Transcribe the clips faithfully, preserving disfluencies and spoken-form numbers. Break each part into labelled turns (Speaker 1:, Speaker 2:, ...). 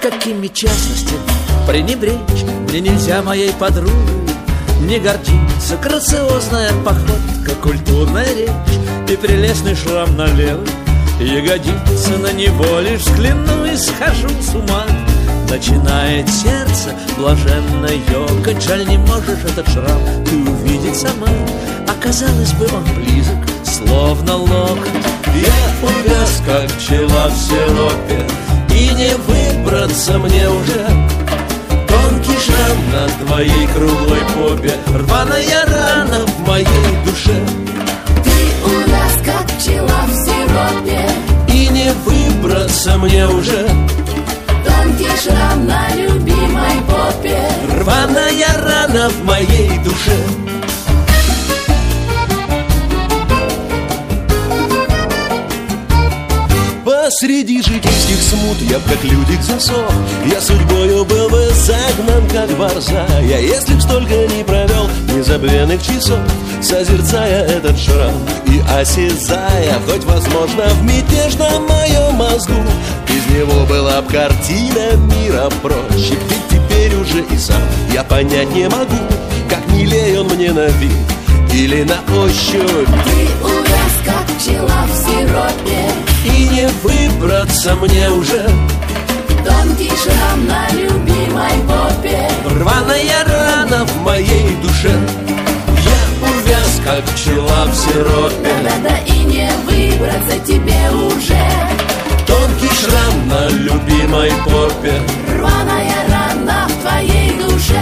Speaker 1: какими частностями пренебречь мне нельзя моей подругой. Не гордится грациозная походка, культурная речь и прелестный шрам на левой ягодице. На него лишь взгляну и схожу с ума. Начинает сердце блаженно ёкать. Жаль, не можешь этот шрам ты увидеть сама. Оказалось бы, он близок, словно локоть. Я увяз, как пчела в сиропе, и не выбраться мне уже. Тонкий шрам на твоей круглой попе, рваная рана в моей душе.
Speaker 2: Ты увяз, как пчела в сиропе,
Speaker 1: и не выбраться мне уже.
Speaker 2: Тонкий шрам на любимой попе,
Speaker 1: рваная рана в моей душе.
Speaker 3: Посреди житейских смут я б как Людик засох. Я судьбою был бы загнан, как борзая, если б столько не провел незабвенных часов, созерцая этот шрам и осязая, хоть возможно в мятежном моем мозгу из него была б картина мира проще. Ведь теперь уже и сам я понять не могу, как милей он мне на вид или на ощупь.
Speaker 2: Ты увяз, как пчела в сиропе,
Speaker 1: и не выбраться мне уже.
Speaker 2: Тонкий шрам на любимой попе,
Speaker 1: рваная рана в моей душе. Я увяз, как пчела в сиропе,
Speaker 2: да-да-да, и не выбраться тебе уже.
Speaker 1: Тонкий шрам на любимой попе,
Speaker 2: рваная рана в твоей душе.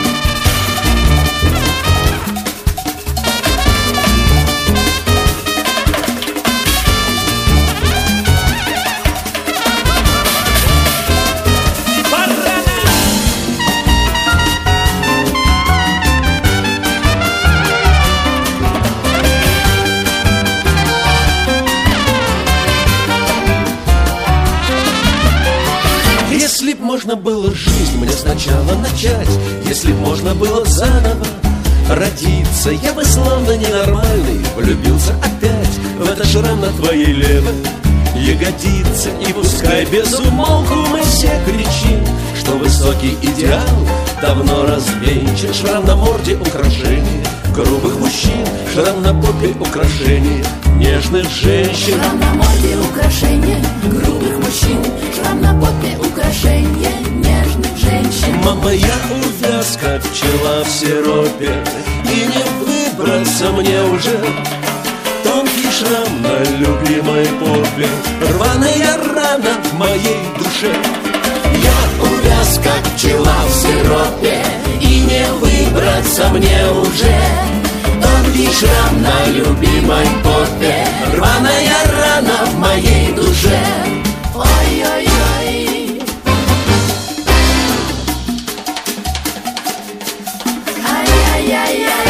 Speaker 1: Если б можно было жизнь мне сначала начать, если б можно было заново родиться, я бы словно ненормальный влюбился опять в этот шрам на твоей левой ягодице. И пускай без умолку мы все кричим, что высокий идеал давно развенчан. Шрам на морде украшение грубых мужчин, шрам на попе украшение нежных женщин.
Speaker 2: Шрам на морде украшение грубых мужчин, шрам на попе украшение нежных женщин.
Speaker 1: Мама, я увяз, как пчела в сиропе, и не выбраться мне уже. Тонкий шрам на любимой попе, рваная рана в моей душе. Я увяз, как пчела в сиропе, и не выбраться мне уже. Тонкий шрам на любимой попе, рваная рана в моей душе.
Speaker 2: Ой-ой-ой, ай-яй-яй-яй.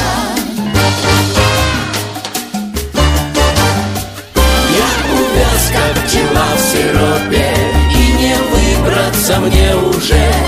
Speaker 1: Я увяз, как пчела в сиропе, и не выбраться мне уже.